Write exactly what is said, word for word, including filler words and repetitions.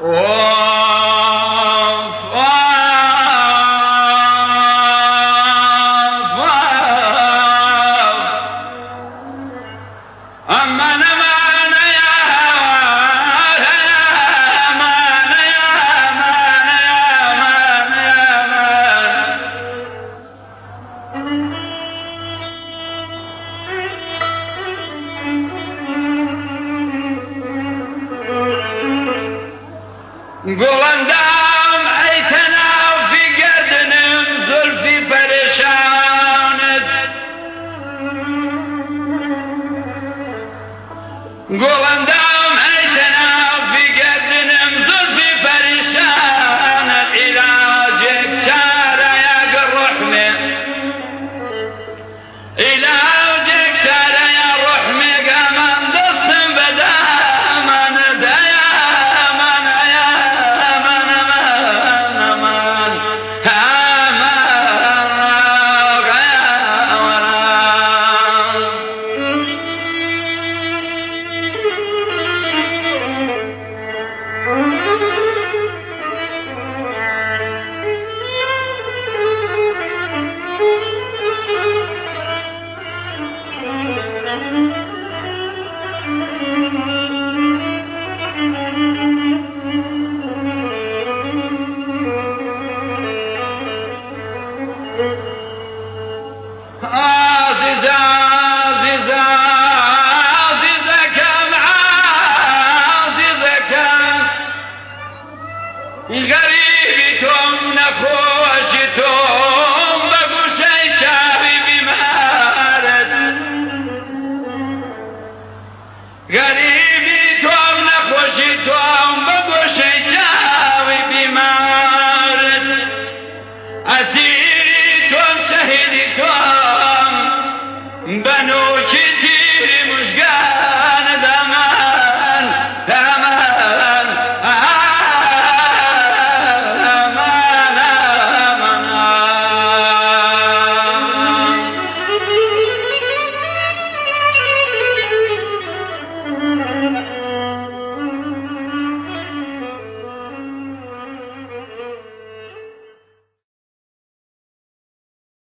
گوندم ای تنافی گردنم زلفی پریشانت گوندم ای تنافی گردنم زلفی پریشانت علاجك چاره یک رحمه علاجك چاره یک رحمه من دستم بدامن دیا غریبی توم نخوشی توم بگوشه شهری بیمارد غریبی توم نخوشی توم بگوشه